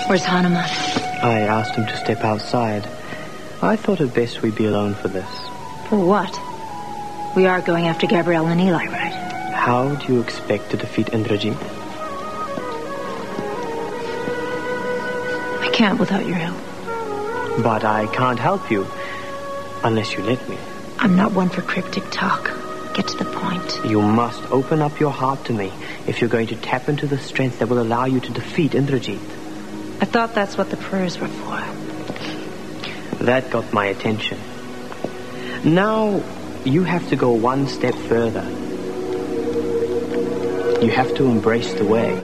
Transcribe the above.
Where's Hanuman? I asked him to step outside. I thought it best we be alone for this. For what? We are going after Gabrielle and Eli, right? How do you expect to defeat Indrajit? I can't without your help. But I can't help you unless you let me. I'm not one for cryptic talk. Get to the point. You must open up your heart to me if you're going to tap into the strength that will allow you to defeat Indrajit. I thought that's what the prayers were for. That got my attention. Now, you have to go one step further. You have to embrace the way.